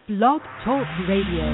Blog Talk Radio.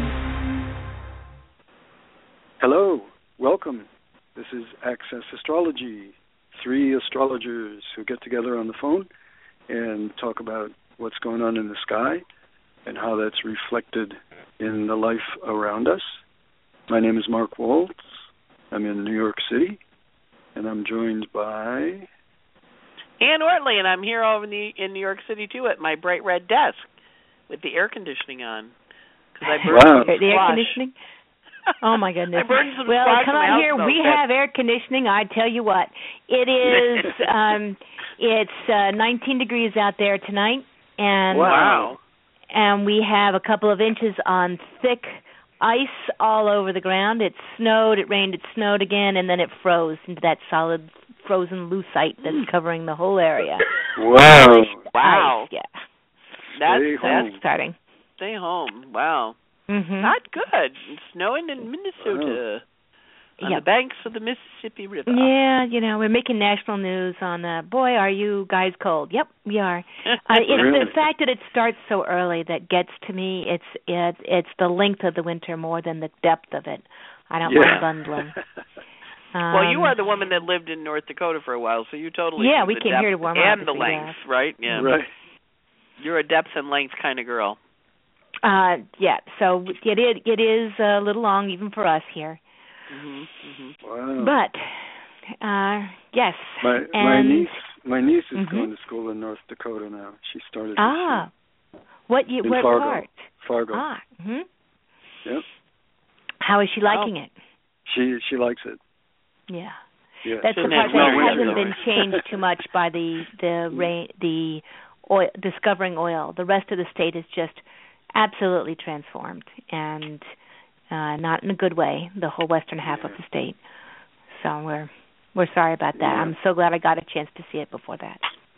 Hello, welcome. This is Access Astrology. 3 astrologers who get together on the phone and talk about what's going on in the sky and how that's reflected in the life around us. My name is Mark Waltz. I'm in New York City, and I'm joined by Ann Ortley, and I'm here over in New York City, too, at my bright red desk with the air conditioning on. Because I burned some the air squash. conditioning? Oh, my goodness. I burned some well, squash come in my on house, here. though. We have air conditioning. I tell you what. It is, it's 19 degrees out there tonight. And wow. And we have a couple of inches on thick ice all over the ground. It snowed, it rained, it snowed again, and then it froze into that solid frozen lucite that's covering the whole area. Wow. Wow. Ice, yeah. That's starting. Stay home. Wow. Mm-hmm. Not good. It's snowing in Minnesota on the banks of the Mississippi River. Yeah, we're making national news on boy, are you guys cold? Yep, we are. It's Really? the fact that it starts so early that gets to me. It's the length of the winter more than the depth of it. I don't mind bundling. Well, you are the woman that lived in North Dakota for a while, so you totally we came here to warm up. and the length, right? Yeah. Right. You're a depth and length kind of girl. So it is a little long even for us here. Mm-hmm. Wow. But yes, my niece is going to school in North Dakota now. She started this year. What Fargo. part? Fargo. Mm-hmm. Yep. How is she liking it? She likes it. Yeah. Yeah. That's the part that hasn't been changed too much by the oil, discovering oil. The rest of the state is just absolutely transformed, and not in a good way. The whole western half of the state. So we're sorry about that. Yeah. I'm so glad I got a chance to see it before that.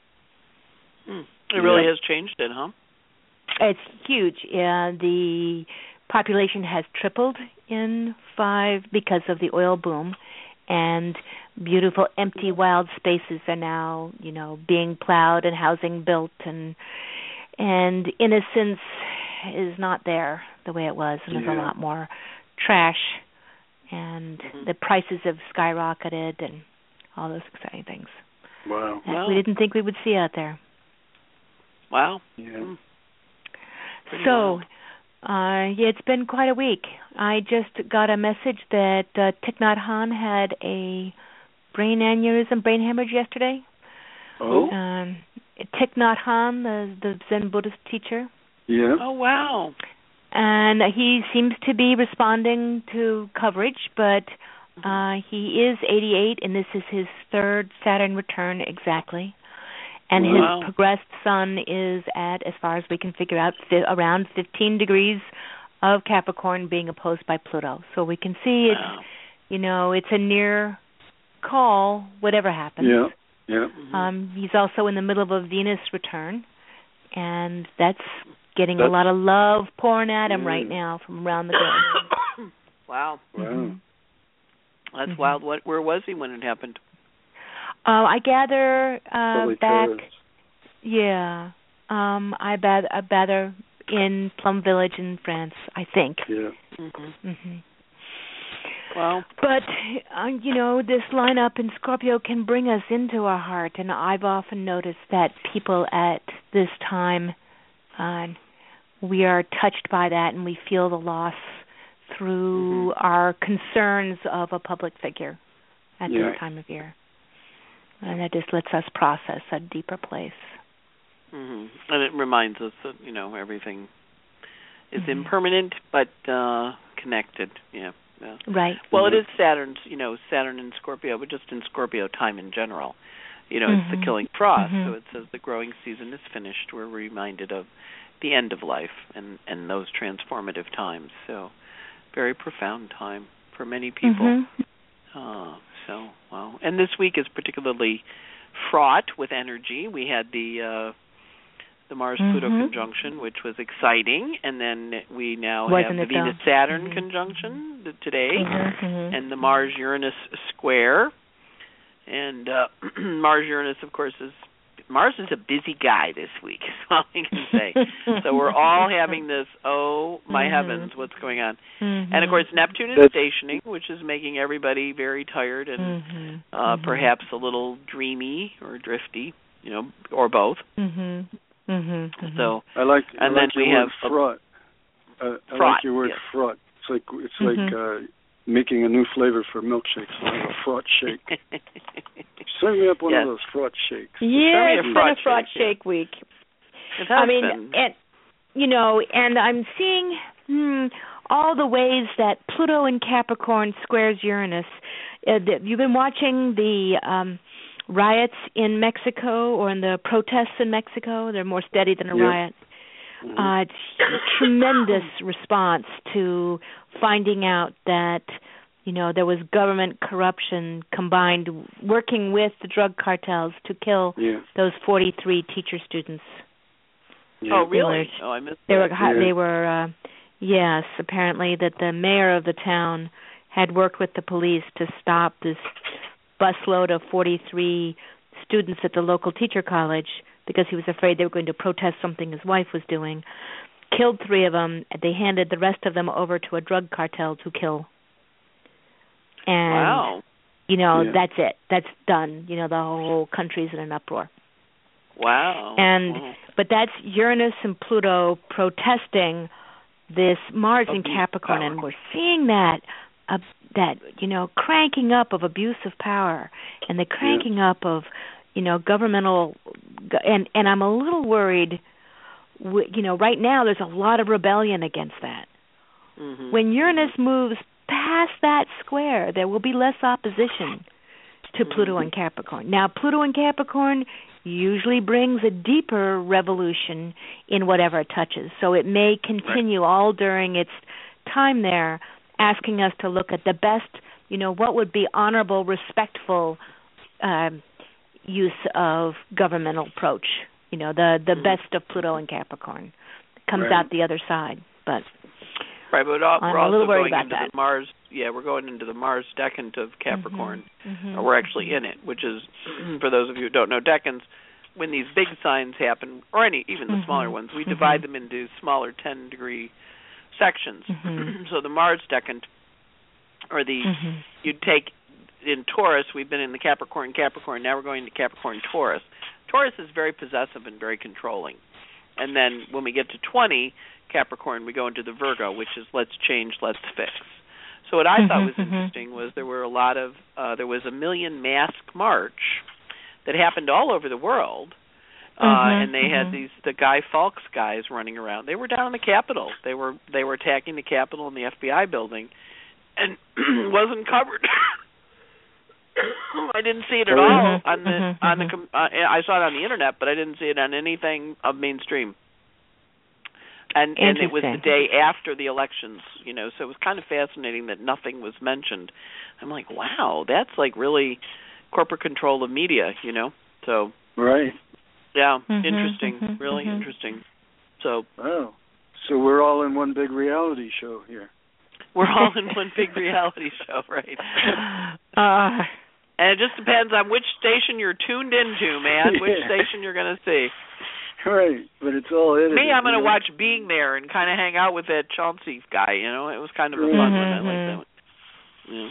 It really has changed it, huh? It's huge. The population has tripled in 5 because of the oil boom, and beautiful empty wild spaces are now, being plowed and housing built, and innocence is not there the way it was, and there's a lot more trash, and the prices have skyrocketed, and all those exciting things. Wow. That we didn't think we would see out there. Wow. Yeah. So, it's been quite a week. I just got a message that Thich Nhat Hanh had a brain aneurysm, brain hemorrhage yesterday. Oh. Thich Nhat Hanh, the Zen Buddhist teacher. Yeah. Oh, wow. And he seems to be responding to coverage, but he is 88, and this is his 3rd Saturn return exactly. And his progressed sun is at, as far as we can figure out, around 15 degrees of Capricorn being opposed by Pluto. So we can see it's a near call, whatever happens. Yeah. He's also in the middle of a Venus return, and that's getting a lot of love pouring at him right now from around the globe. Wow. Wow. That's wild. Where was he when it happened? I gather Probably back. Paris. Yeah. I gather in Plum Village in France, I think. Yeah. Well, but this lineup in Scorpio can bring us into our heart, and I've often noticed that people at this time, we are touched by that, and we feel the loss through our concerns of a public figure at this time of year. And that just lets us process a deeper place. And it reminds us that, everything is impermanent but connected. Yeah. Right. Well, it is Saturn's, Saturn in Scorpio, but just in Scorpio time in general. It's the killing frost, so it says the growing season is finished. We're reminded of the end of life and those transformative times. So very profound time for many people. So, wow. And this week is particularly fraught with energy. We had the Mars-Pluto conjunction, which was exciting, and then we now have the Venus-Saturn conjunction today, and the Mars-Uranus square. And Mars-Uranus, of course, is Mars is a busy guy this week, is all I can say. So we're all having this, oh my heavens, what's going on? And of course Neptune is stationing, which is making everybody very tired and perhaps a little dreamy or drifty, or both. So I like and then we have fraught. I like your word fraught. It's like making a new flavor for milkshakes, like a fraught shake. Send me up one of those fraught shakes. Yeah, it's been a fraught shake week. It has been. And I'm seeing all the ways that Pluto in Capricorn squares Uranus. You've been watching the riots in Mexico or in the protests in Mexico. They're more steady than a riot. It's a tremendous response to finding out that, there was government corruption combined working with the drug cartels to kill those 43 teacher students. Yeah. Oh, really? I missed that. They were, yes, apparently that the mayor of the town had worked with the police to stop this busload of 43 students at the local teacher college because he was afraid they were going to protest something his wife was doing. Killed 3 of them. They handed the rest of them over to a drug cartel to kill. And, that's it. That's done. The whole country's in an uproar. Wow. But that's Uranus and Pluto protesting this Mars in Capricorn, and we're seeing that cranking up of abuse of power and the cranking up of governmental, and I'm a little worried. Right now there's a lot of rebellion against that. When Uranus moves past that square, there will be less opposition to Pluto and Capricorn. Now, Pluto and Capricorn usually brings a deeper revolution in whatever it touches, so it may continue all during its time there, asking us to look at the best, what would be honorable, respectful use of governmental approach. The best of Pluto and Capricorn comes out the other side. But but we're I'm a little worried about into that. The Mars. Yeah, we're going into the Mars decant of Capricorn. We're actually in it, which is, for those of you who don't know decans, when these big signs happen, or even the smaller ones, we divide them into smaller 10-degree sections. So the Mars decant, or you'd take in Taurus, we've been in the Capricorn, now we're going to Capricorn Taurus. Taurus is very possessive and very controlling. And then when we get to 20, Capricorn, we go into the Virgo, which is let's change, let's fix. So what I thought was interesting was there were there was a million mask march that happened all over the world. And they had the Guy Fawkes guys running around. They were down in the Capitol. They were attacking the Capitol and the FBI building, and wasn't covered. I didn't see it at all on the I saw it on the internet, but I didn't see it on anything of mainstream. And it was the day after the elections, so it was kind of fascinating that nothing was mentioned. I'm like, wow, that's like really corporate control of media, So yeah, interesting, really interesting. So so we're all in one big reality show here. We're all in one big reality show, right? And it just depends on which station you're tuned into, man. Which station you're going to see. Right, but it's all edited. Me, I'm going to watch Being There and kind of hang out with that Chauncey guy. It was kind of a fun one. I like that one. Yeah.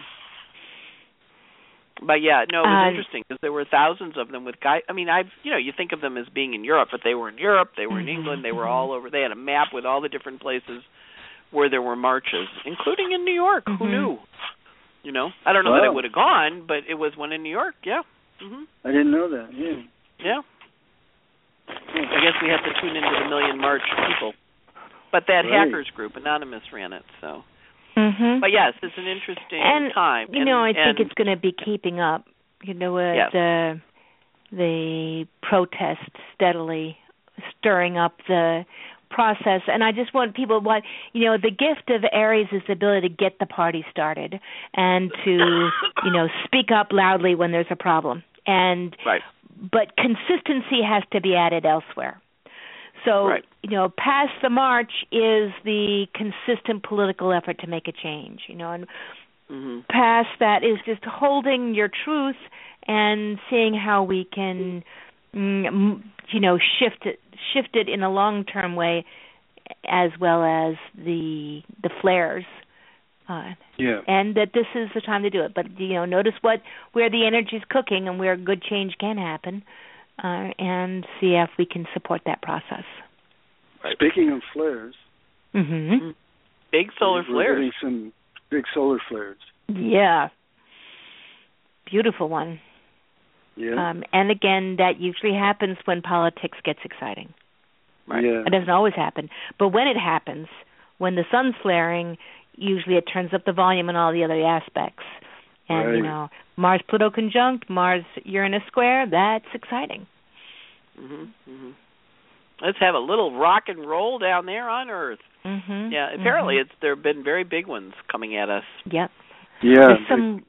But yeah, no, it was interesting because there were thousands of them with guys. I mean, you think of them as being in Europe, but they were in Europe, they were in England, they were all over. They had a map with all the different places where there were marches, including in New York. Who knew? I don't know that it would have gone, but it was one in New York. Yeah. I didn't know that. Yeah. Yeah. I guess we have to tune into the Million March people. But that hackers group, Anonymous, ran it. So. But yes, it's an interesting time. I think it's going to be keeping up. The protest steadily stirring up the process, and I just want people the gift of Aries is the ability to get the party started and to speak up loudly when there's a problem, and but consistency has to be added elsewhere. So past the march is the consistent political effort to make a change, and past that is just holding your truth and seeing how we can shift it in a long-term way, as well as the flares. And that this is the time to do it. But notice where the energy is cooking and where good change can happen, and see if we can support that process. Speaking of flares, big solar flares. We're getting some big solar flares. Yeah, beautiful one. Yeah. And again, that usually happens when politics gets exciting. Right. Yeah. It doesn't always happen, but when it happens, when the sun's flaring, usually it turns up the volume and all the other aspects. And Mars-Pluto conjunct, Mars-Uranus square, that's exciting. Let's have a little rock and roll down there on Earth. Yeah, apparently there have been very big ones coming at us. Yep. Yeah. There's some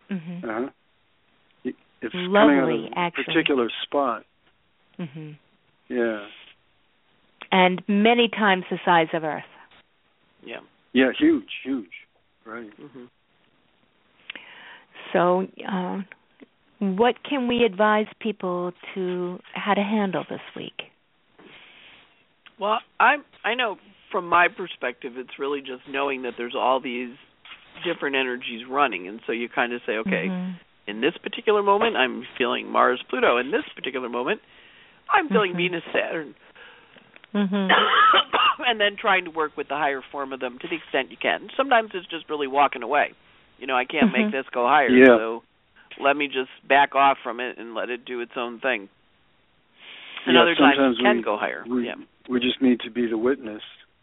it's lovely coming out of a particular spot. Yeah. And many times the size of Earth. Yeah. Yeah, huge. Right. So, what can we advise people how to handle this week? Well, I know from my perspective, it's really just knowing that there's all these different energies running, and so you kind of say, okay, in this particular moment, I'm feeling Mars, Pluto. In this particular moment, I'm feeling Venus, Saturn. And then trying to work with the higher form of them to the extent you can. Sometimes it's just really walking away. I can't make this go higher, so let me just back off from it and let it do its own thing. And other times it can go higher. We just need to be the witness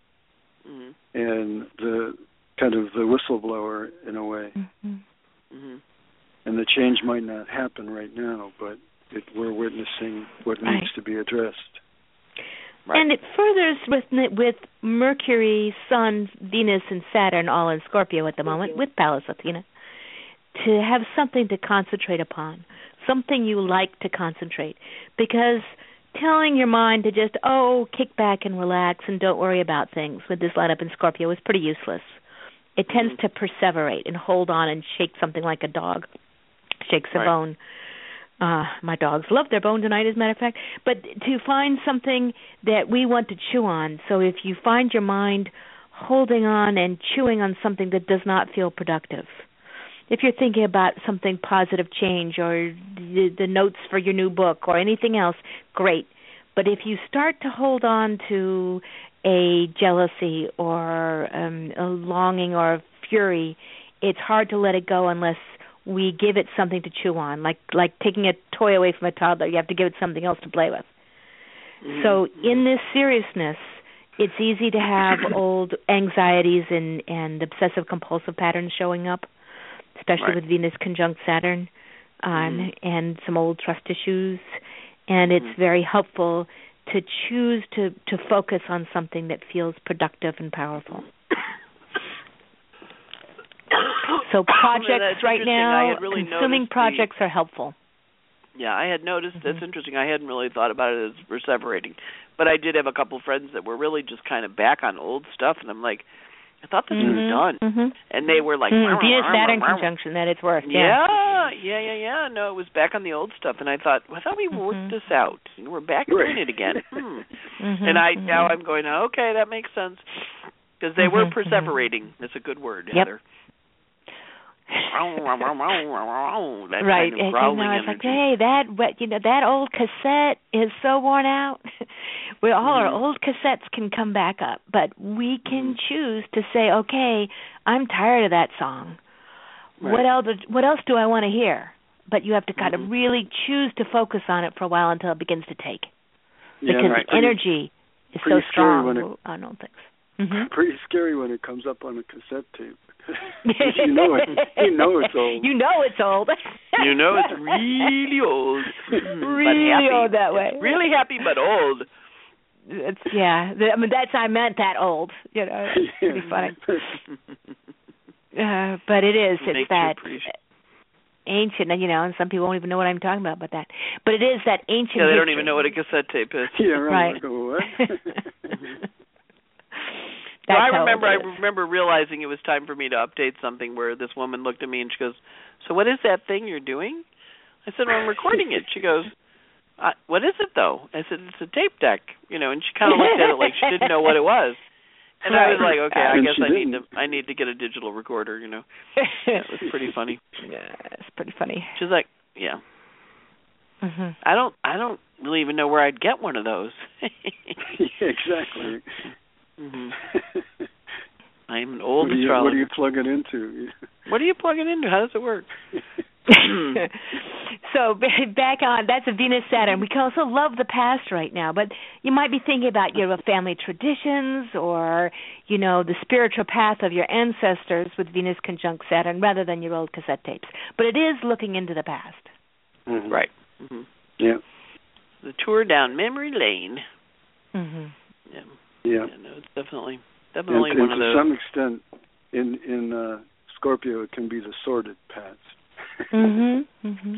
and the kind of the whistleblower in a way. And the change might not happen right now, but we're witnessing what needs to be addressed. Right. And it furthers with Mercury, Sun, Venus, and Saturn all in Scorpio at the moment, with Pallas Athena, to have something to concentrate upon, something you like to concentrate. Because telling your mind to just, kick back and relax and don't worry about things with this lineup in Scorpio is pretty useless. It tends to perseverate and hold on and shake something like a dog shakes a bone. My dogs love their bone tonight, as a matter of fact. But to find something that we want to chew on. So if you find your mind holding on and chewing on something that does not feel productive, if you're thinking about something positive change or the notes for your new book or anything else, great. But if you start to hold on to a jealousy or a longing or a fury, it's hard to let it go unless we give it something to chew on, like taking a toy away from a toddler. You have to give it something else to play with. So in this seriousness, it's easy to have old anxieties and obsessive-compulsive patterns showing up, especially with Venus conjunct Saturn, and some old trust issues. And it's very helpful to choose to focus on something that feels productive and powerful. So projects right now, consuming projects are helpful. Yeah, I had noticed, that's interesting. I hadn't really thought about it as perseverating. But I did have a couple friends that were really just kind of back on old stuff, and I'm like, I thought this was done. And they were like, Venus-Saturn conjunction, that it's worth. Yeah. No, it was back on the old stuff, and I thought, I thought we worked this out. We're back doing it again. And now I'm going, okay, that makes sense. Because they were perseverating. That's a good word, Heather. Right, kind of it's like, hey, that old cassette is so worn out. All our old cassettes can come back up, but we can choose to say, okay, I'm tired of that song. What else do I want to hear? But you have to kind of really choose to focus on it for a while until it begins to take, because the energy is so strong on old things. Pretty scary when it comes up on a cassette tape. You know it's old. You know it's old. You know it's really old. Really old that way. Really happy, but old. I meant that old. It's pretty funny. But it is. It's that ancient, and some people won't even know what I'm talking about that. But it is that ancient. Yeah, they don't even know what a cassette tape is. Yeah, right. What? Well, I remember realizing it was time for me to update something where this woman looked at me and she goes, so what is that thing you're doing? I said, well, I'm recording it. She goes, what is it though? I said, it's a tape deck, and she kind of looked at it like she didn't know what it was. And I was like, okay, I guess I need to get a digital recorder, It was pretty funny. Yeah, it's pretty funny. She's like, yeah. Mm-hmm. I don't really even know where I'd get one of those. Exactly. Mm-hmm. I'm an old astrologer. What do you plug it into? What do you plug it into? How does it work? So back on, that's a Venus-Saturn. We can also love the past right now, but you might be thinking about your family traditions or, the spiritual path of your ancestors with Venus conjunct Saturn rather than your old cassette tapes. But it is looking into the past. Mm-hmm. Right. Mm-hmm. Yeah. The tour down memory lane. Mm-hmm. Yeah. No, it's definitely and one of those. To some extent, in Scorpio, it can be the sordid paths. Mm-hmm. Mm-hmm.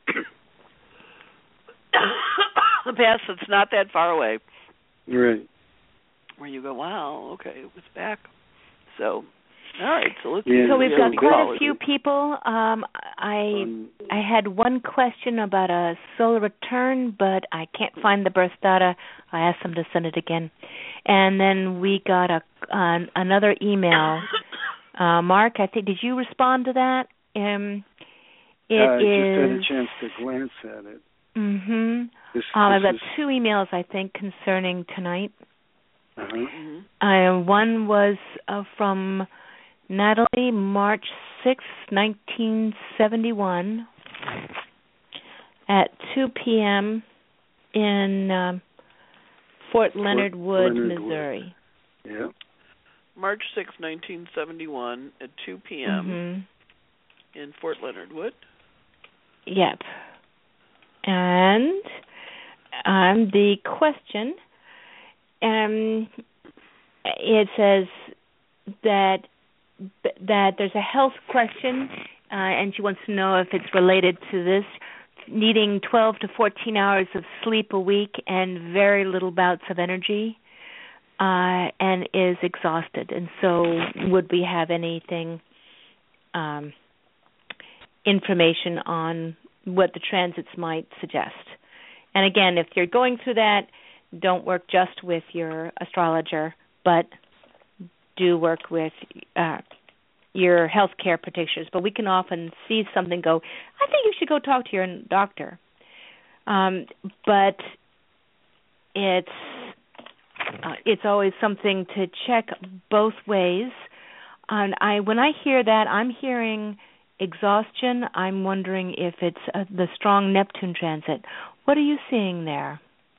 The past that's not that far away. Right. Where you go, wow, okay, it was back. So, all right, so let's. So we've got quite a few people. I had one question about a solar return, but I can't find the birth data. I asked them to send it again, and then we got another email. Mark, I think, did you respond to that? I just had a chance to glance at it. Mm-hmm. I've got two emails, I think, concerning tonight. Uh-huh. One was from Natalie, March 6, 1971, at 2 p.m. in Fort Leonard Wood, Missouri. Yeah. March 6, 1971, at 2 p.m. in Fort Leonard Wood. Yep. And the question, it says that there's a health question, and she wants to know if it's related to this, needing 12 to 14 hours of sleep a week and very little bouts of energy, and is exhausted. And so would we have anything, information on what the transits might suggest? And again, if you're going through that, don't work just with your astrologer, but do work with your healthcare practitioners. But we can often see something go, I think you should go talk to your doctor. But it's always something to check both ways. And when I hear that, I'm hearing exhaustion. I'm wondering if it's the strong Neptune transit. What are you seeing there,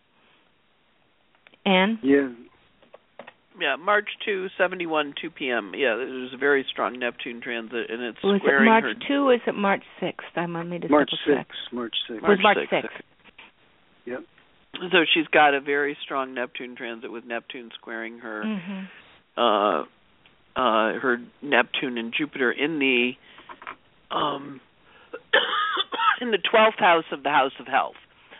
Anne? Yeah, March 2, 71, 2 p.m. Yeah, there's a very strong Neptune transit, and it's was squaring it March her... 2 or is it March 6th? I might need to March double 6. check. March 6. Was March 6th. Yep. So she's got a very strong Neptune transit with Neptune squaring her her Neptune and Jupiter in the 12th house of the House of Health.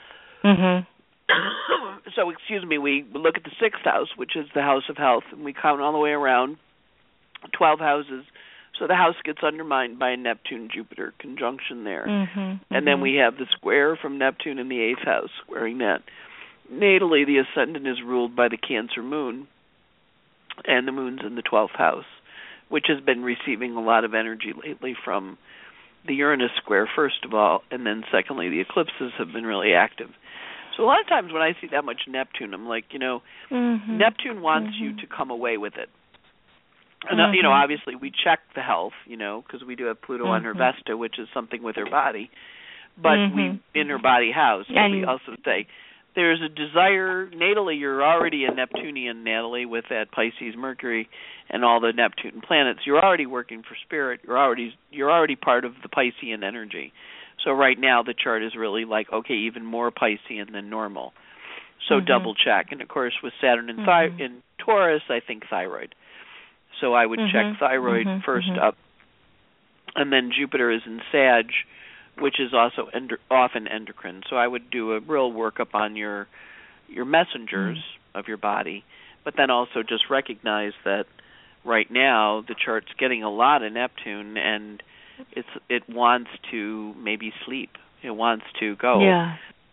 So, we look at the 6th house, which is the House of Health, and we count all the way around 12 houses. So the house gets undermined by a Neptune-Jupiter conjunction there. And then we have the square from Neptune in the 8th house, squaring that. Natally, the ascendant is ruled by the Cancer moon, and the moon's in the 12th house, which has been receiving a lot of energy lately from the Uranus square, first of all, and then secondly, the eclipses have been really active. So a lot of times when I see that much Neptune, I'm like, Neptune wants you to come away with it. And, obviously we check the health, because we do have Pluto on her Vesta, which is something with her body. But we in her body house, and we also say there's a desire, natally you're already a Neptunian, Natalie, with that Pisces Mercury and all the Neptune planets. You're already working for spirit. You're already part of the Piscean energy. So right now the chart is really like, okay, even more Piscean than normal. So double check. And of course with Saturn in Taurus, I think thyroid. So I would check thyroid first up. And then Jupiter is in Sag, which is also often endocrine. So I would do a real workup on your messengers of your body, but then also just recognize that right now the chart's getting a lot of Neptune, and it wants to maybe sleep. It wants to go. Yeah. So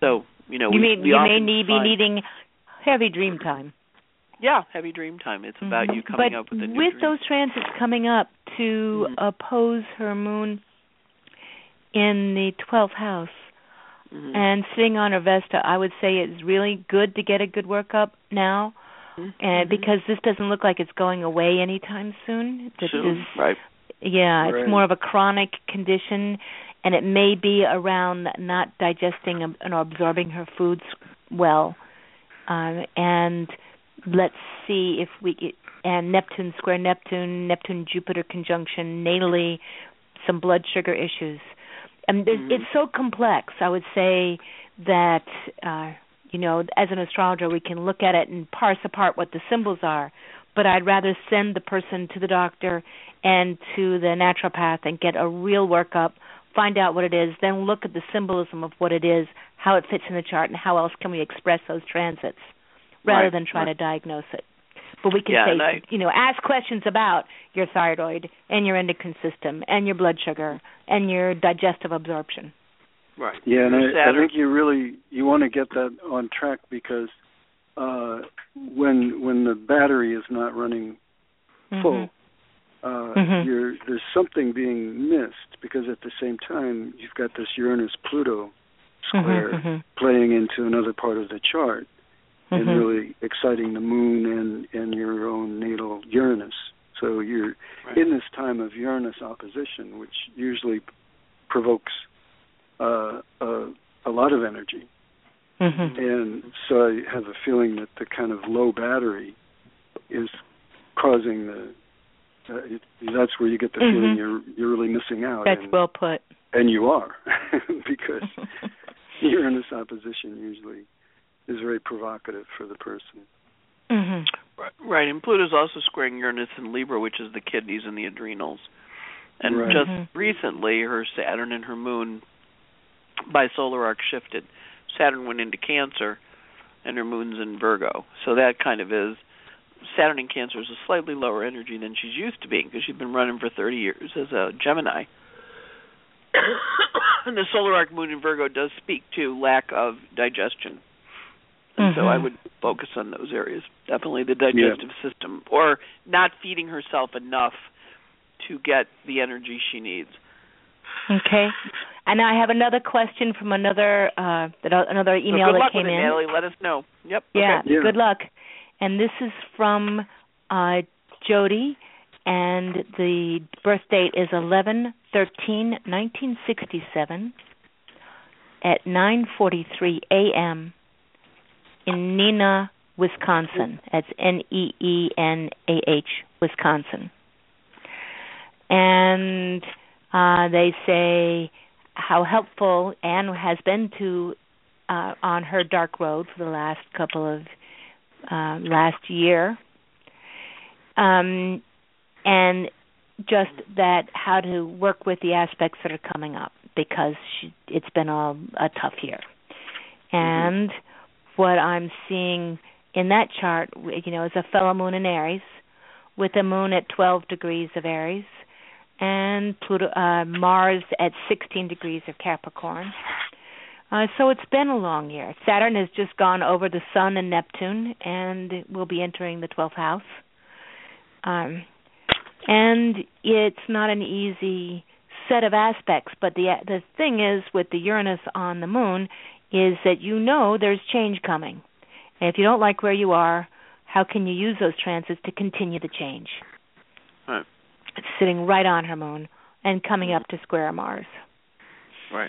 You may be needing heavy dream time. Yeah, heavy dream time. It's about you coming up with a new dream. With those transits coming up to oppose her moon in the 12th house and sitting on her Vesta, I would say it's really good to get a good workup now, and because this doesn't look like it's going away anytime soon. Right. Yeah, it's more of a chronic condition, and it may be around not digesting and absorbing her foods well, and let's see if and Neptune square Neptune, Neptune-Jupiter conjunction, natally, some blood sugar issues. And it's so complex, I would say, that, as an astrologer, we can look at it and parse apart what the symbols are, but I'd rather send the person to the doctor and to the naturopath and get a real workup, find out what it is, then look at the symbolism of what it is, how it fits in the chart, and how else can we express those transits, rather than try to diagnose it. But we can ask questions about your thyroid and your endocrine system and your blood sugar and your digestive absorption. Right. Yeah, and I think you want to get that on track, because when the battery is not running full, there's something being missed, because at the same time you've got this Uranus-Pluto square playing into another part of the chart. And really exciting the moon and your own natal Uranus. So you're in this time of Uranus opposition, which usually provokes a lot of energy. And so I have a feeling that the kind of low battery is causing that's where you get the feeling you're really missing out. That's well put. And you are, because Uranus opposition usually is very provocative for the person. Right, and Pluto's also squaring Uranus in Libra, which is the kidneys and the adrenals. And just recently, her Saturn and her Moon by solar arc shifted. Saturn went into Cancer, and her Moon's in Virgo. So that kind of is, Saturn in Cancer is a slightly lower energy than she's used to being, because she's been running for 30 years as a Gemini. And the solar arc Moon in Virgo does speak to lack of digestion. And so I would focus on those areas. Definitely the digestive system, or not feeding herself enough to get the energy she needs. Okay. And I have another question from another email that came in. Good luck with it, Natalie. Let us know. Yep. Yeah, okay. Good luck. And this is from Jody, and the birth date is 11/13/1967 at 9:43 a.m. in Neenah, Wisconsin. That's Neenah, Wisconsin. And they say how helpful Anne has been to on her dark road for the last couple of last year, and just that how to work with the aspects that are coming up, because it's been a tough year. And what I'm seeing in that chart, is a fellow moon in Aries, with a moon at 12 degrees of Aries, and Pluto, Mars at 16 degrees of Capricorn. So it's been a long year. Saturn has just gone over the Sun and Neptune, and will be entering the 12th house. And it's not an easy set of aspects, but the thing is, with the Uranus on the moon, is that there's change coming. And if you don't like where you are, how can you use those transits to continue the change? Right. It's sitting right on her moon and coming up to square Mars. Right.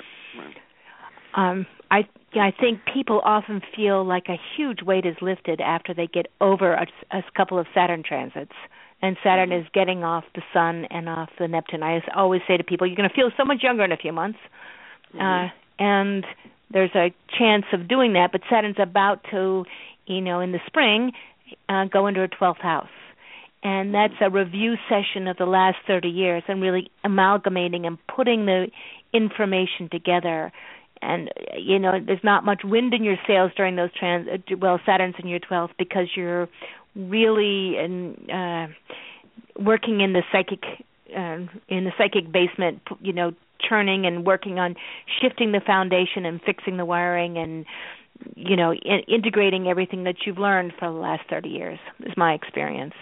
I think people often feel like a huge weight is lifted after they get over a couple of Saturn transits. And Saturn is getting off the Sun and off the Neptune. I always say to people, you're going to feel so much younger in a few months. And there's a chance of doing that, but Saturn's about to, in the spring, go into her 12th house. And that's a review session of the last 30 years, and really amalgamating and putting the information together. And, there's not much wind in your sails during those Saturn's in your 12th, because you're really working in the psychic basement, churning and working on shifting the foundation and fixing the wiring and integrating everything that you've learned for the last 30 years is my experience.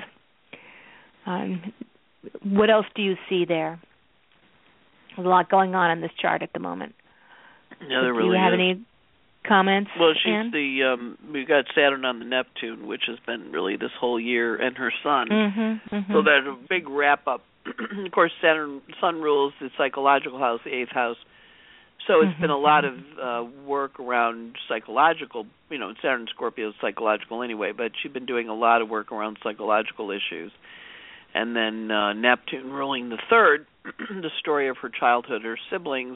What else do you see there? There's a lot going on in this chart at the moment. Yeah, there really is. Do you have any comments? Well, she's Anne? we've got Saturn on the Neptune, which has been really this whole year, and her Sun. Mm-hmm. So there's a big wrap up. Of course, Sun rules the psychological house, the 8th house. So it's been a lot of work around psychological. Saturn Scorpio is psychological anyway, but she's been doing a lot of work around psychological issues. And then Neptune ruling the 3rd, the story of her childhood, her siblings.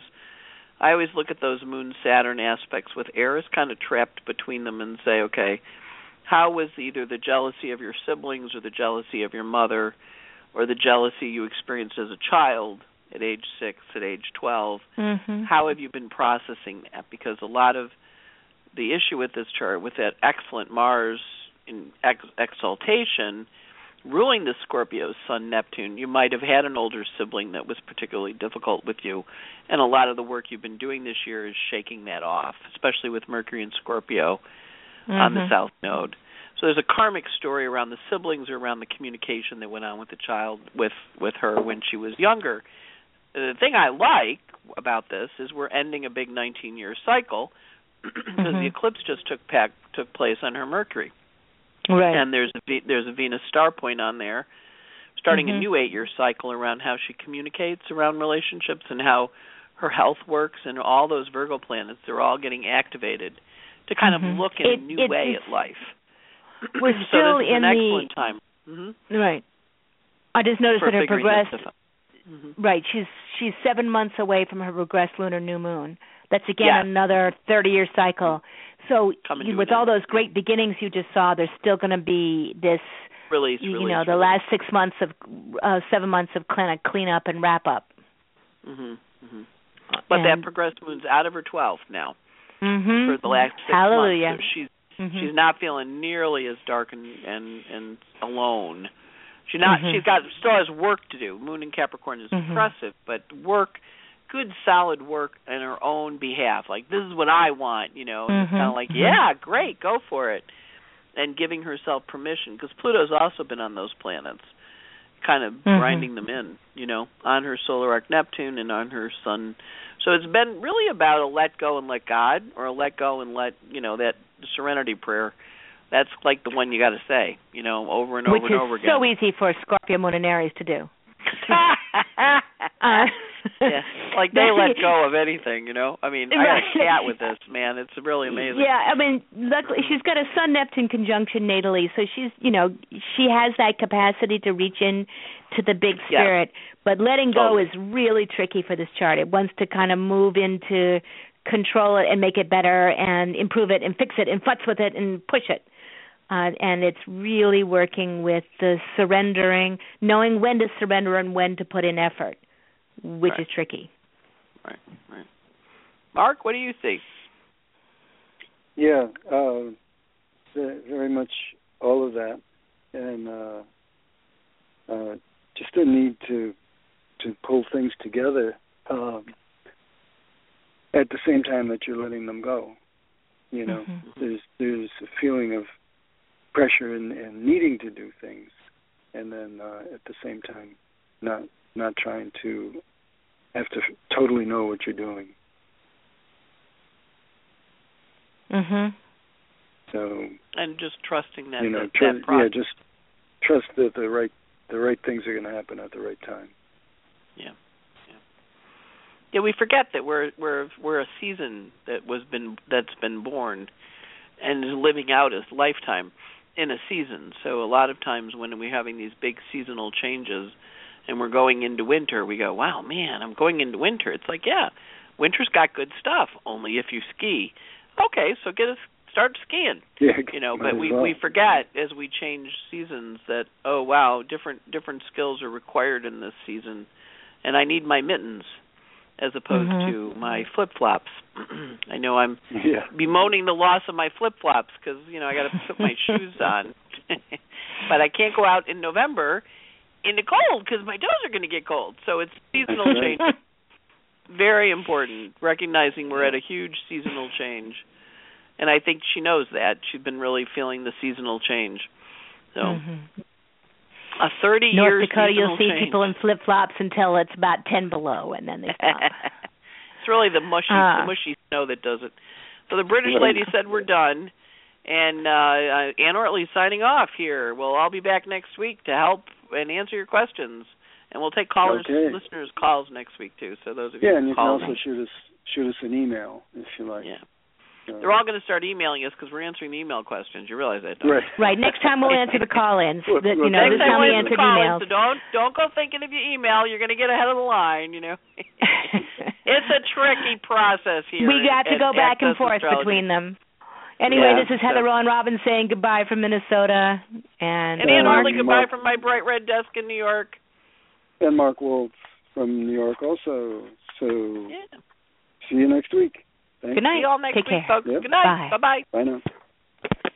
I always look at those Moon-Saturn aspects with Eris kind of trapped between them and say, okay, how was either the jealousy of your siblings or the jealousy of your mother or the jealousy you experienced as a child at age 6, at age 12, how have you been processing that? Because a lot of the issue with this chart, with that excellent Mars in exaltation, ruling the Scorpio, Sun, Neptune, you might have had an older sibling that was particularly difficult with you, and a lot of the work you've been doing this year is shaking that off, especially with Mercury and Scorpio on the South Node. So there's a karmic story around the siblings or around the communication that went on with the child, with her when she was younger. The thing I like about this is we're ending a big 19-year cycle because the eclipse just took place on her Mercury. Right. And there's a Venus star point on there, starting a new 8-year cycle around how she communicates around relationships and how her health works, and all those Virgo planets, they're all getting activated to kind of look in a new way at life. We're so still this is in an excellent time. Right. I just noticed that her progressed. Right. She's 7 months away from her regressed lunar new moon. That's again another 30-year cycle. So with all those great beginnings you just saw, there's still going to be this release. The last 6 months of 7 months of kind of clean up and wrap up. But that progressed moon's out of her 12th now for the last 6 Hallelujah. months. So she's not feeling nearly as dark and alone. She's still has work to do. Moon in Capricorn is impressive, but good solid work in her own behalf. Like, this is what I want, and it's kind of like, yeah, great, go for it. And giving herself permission, because Pluto's also been on those planets, kind of grinding them in, on her solar arc Neptune and on her Sun. So it's been really about a let go and let God, or a let go and let, that serenity prayer. That's like the one you got to say, over and over and over again. Which is so easy for Scorpio, Moon, and Aries to do. Like they let go of anything, I mean, I got a cat with this, man. It's really amazing. Yeah, I mean, luckily she's got a Sun-Neptune conjunction natally, so she's, she has that capacity to reach in to the big spirit. But letting go is really tricky for this chart. It wants to kind of move into control it and make it better and improve it and fix it and futz with it and push it. And it's really working with the surrendering, knowing when to surrender and when to put in effort, which is tricky. Right. Mark, what do you think? Yeah, very much all of that, and just a need to pull things together at the same time that you're letting them go. There's a feeling of pressure and needing to do things, and then at the same time not trying to have to totally know what you're doing. So, and just trusting that that just trust that the right things are going to happen at the right time. Yeah, we forget that we're a season that's been born and is living out its lifetime in a season. So a lot of times when we're having these big seasonal changes and we're going into winter, we go, wow, man, I'm going into winter. It's like, yeah, winter's got good stuff, only if you ski. Okay, so start skiing. But we forget as we change seasons that, oh, wow, different skills are required in this season, and I need my mittens as opposed to my flip-flops. I know I'm bemoaning the loss of my flip-flops because, I got to put my shoes on. But I can't go out in November in the cold because my toes are going to get cold. So it's seasonal change. Very important, recognizing we're at a huge seasonal change. And I think she knows that. She's been really feeling the seasonal change. So a 30 years North Dakota, you'll see change. people in flip-flops until it's about 10 below, and then they stop. It's really the mushy snow that does it. So the British lady said we're done. And Ann Ortley signing off here. Well, I'll be back next week to help and answer your questions. And we'll take listeners' calls next week, too. So those of you and you can also me. shoot us an email if you like. Yeah. They're all going to start emailing us because we're answering the email questions. You realize that, don't you? Right. Next time we'll answer the call-ins. Next this time time we we'll answered emails. emails. So don't go thinking if you email, you're going to get ahead of the line, It's a tricky process here. We got to go back and forth between them. Anyway, this is Heather Rowan Robbins saying goodbye from Minnesota. And Ann Ortley, goodbye from my bright red desk in New York. And Mark Wolf from New York also. So see you next week. Thanks. Good night. See you all next Take week, care. folks. Good night. Bye. Bye-bye. Bye now.